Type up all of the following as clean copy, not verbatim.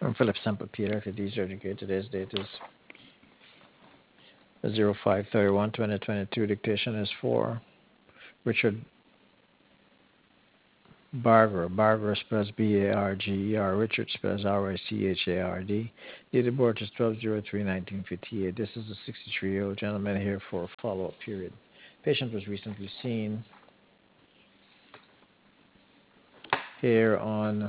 From Philip Semple Peter to D Surgical. Today's date is 05/31/2022. Dictation is for Richard Barger. Barger spells Barger. Richard spells Ricchard. Date of birth is 12/03/1958. This is a 63-year-old gentleman here for a follow-up period. Patient was recently seen here on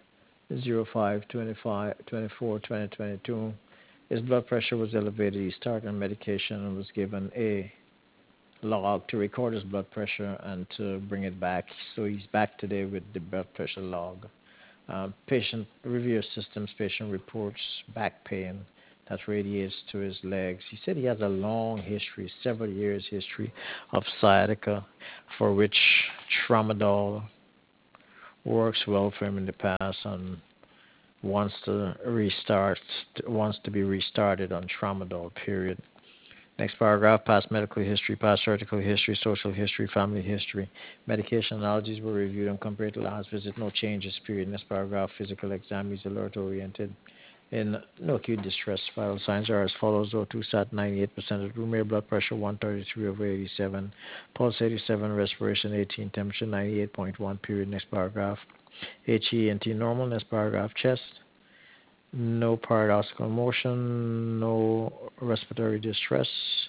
05/24/2022. His blood pressure was elevated. He started on medication and was given a log to record his blood pressure and to bring it back. So he's back today with the blood pressure log. Patient review systems. Patient reports back pain that radiates to his legs. He said he has a long history, several years history of sciatica, for which tramadol works well for him in the past, and wants to be restarted on tramadol. Period. Next paragraph: past medical history, past surgical history, social history, family history. Medication allergies were reviewed and compared to last visit. No changes. Period. Next paragraph: physical exam. He's alert oriented. In no acute distress. Vital signs are as follows: O2 sat 98%, room air blood pressure 133/87, pulse 87, respiration 18, temperature 98.1. Period. Next paragraph: HENT normal. Next paragraph: chest. No paradoxical motion, no respiratory distress.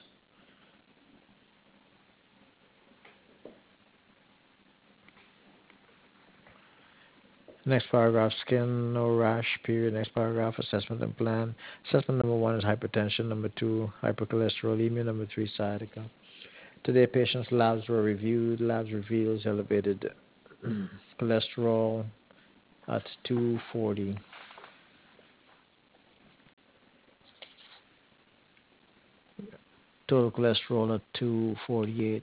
Next paragraph: skin, no rash. Period. Next paragraph: assessment and plan. Assessment number 1 is hypertension. Number 2, hypercholesterolemia. Number 3, sciatica. Today, patient's labs were reviewed. Labs reveals elevated cholesterol at 240. Total cholesterol at 248.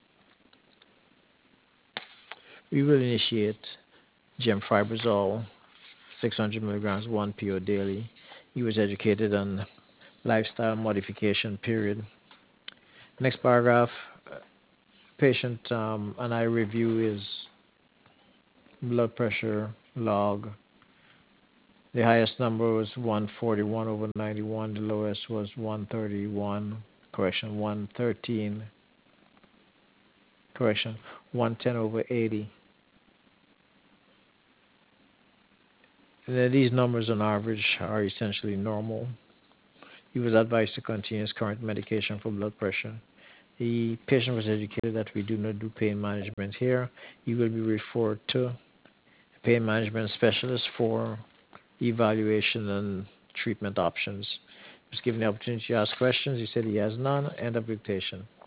We will initiate gemfibrozol 600 milligrams 1 PO daily. He was educated on lifestyle modification. Period. Next paragraph: patient and I review his blood pressure log. The highest number was 141/91. The lowest was 113. 110/80. And these numbers on average are essentially normal. He was advised to continue his current medication for blood pressure. The patient was educated that we do not do pain management here. He will be referred to a pain management specialist for evaluation and treatment options. He was given the opportunity to ask questions. He said he has none. End of dictation.